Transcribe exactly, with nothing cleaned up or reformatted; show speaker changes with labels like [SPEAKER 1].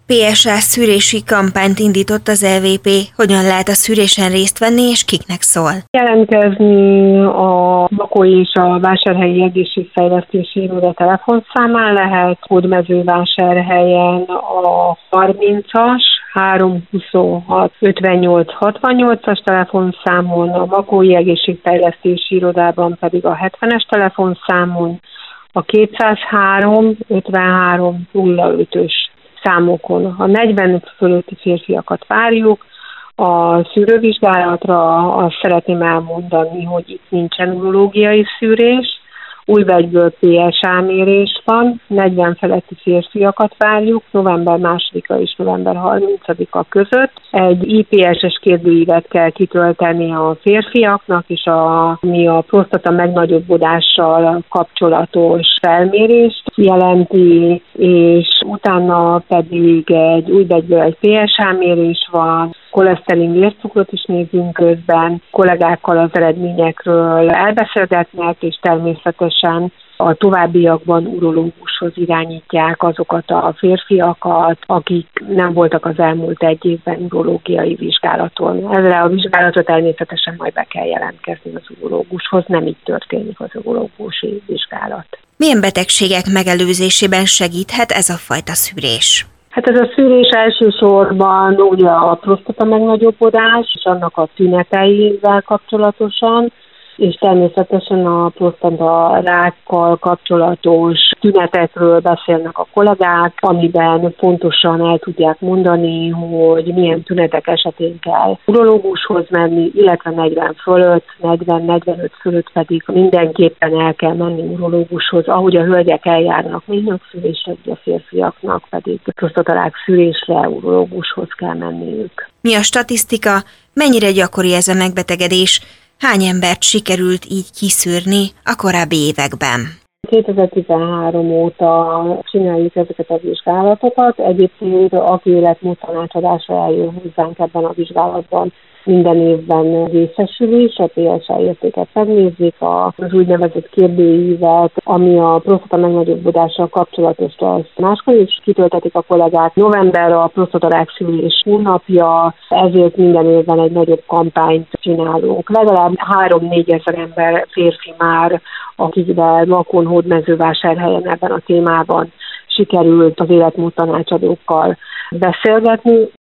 [SPEAKER 1] pé es á szűrési kampányt indított az é vé pé. Hogyan lehet a szűrésen részt venni, és kiknek szól?
[SPEAKER 2] Jelentkezni a lakói és a vásárhelyi egészségfejlesztési iroda telefonszámán lehet, Hódmezővásárhelyen a harmincas háromszázhuszonhat ötvennyolc hatvannyolcas telefonszámon, a lakói egészségfejlesztési irodában pedig a hetvenes telefonszámon, a kétszázhárom ötvenhárom nulla ötös számokon. A negyven fölötti férfiakat várjuk. A szűrővizsgálatra azt szeretném elmondani, hogy itt nincsen urológiai szűrés, újbegyből pé es á mérés van, negyven feletti férfiakat várjuk, november másodika és november harmincadika között. Egy i pé es-es kérdőívet kell kitölteni a férfiaknak, és a, mi a prostata megnagyobbodással kapcsolatos felmérést jelenti, és utána pedig egy újbegyből egy pé es á mérés van, koleszterin vércukrot is nézzünk közben, kollégákkal az eredményekről elbeszélgetnek, és természetesen a továbbiakban urológushoz irányítják azokat a férfiakat, akik nem voltak az elmúlt egy évben urológiai vizsgálaton. Ezre a vizsgálatra természetesen majd be kell jelentkezni az urológushoz, nem így történik az urológusi vizsgálat.
[SPEAKER 1] Milyen betegségek megelőzésében segíthet ez a fajta szűrés?
[SPEAKER 2] Hát ez a szűrés elsősorban ugye a prostata megnagyobbodás és annak a tüneteivel kapcsolatosan, és természetesen a prostata rákkal kapcsolatos tünetekről beszélnek a kollégák, amiben pontosan el tudják mondani, hogy milyen tünetek esetén kell urológushoz menni, illetve negyven fölött, negyven-negyvenöt fölött pedig mindenképpen el kell menni urológushoz, ahogy a hölgyek eljárnak ménynökszűrésre, a férfiaknak pedig prostatarák szűrésre urológushoz kell menniük.
[SPEAKER 1] Mi a statisztika? Mennyire gyakori ez a megbetegedés? Hány embert sikerült így kiszűrni a korábbi években?
[SPEAKER 2] kétezer-tizenhárom óta csináljuk ezeket a vizsgálatokat. Egyébként aki életmódtanácsadásra eljön hozzánk ebben a vizsgálatban, minden évben részesül is, a pé es á értéket megnézik, az úgynevezett kérdőívet, ami a prostata megnagyobbodással kapcsolatos, azt máskor is kitöltetik a kollégák. November a prostatarák szűrés hónapja, ezért minden évben egy nagyobb kampányt csinálunk. Legalább három-négy ezer ember férfi már, akikvel Makón, Hódmezővásárhelyen ebben a témában sikerült az életmódtanácsadókkal beszélgetni.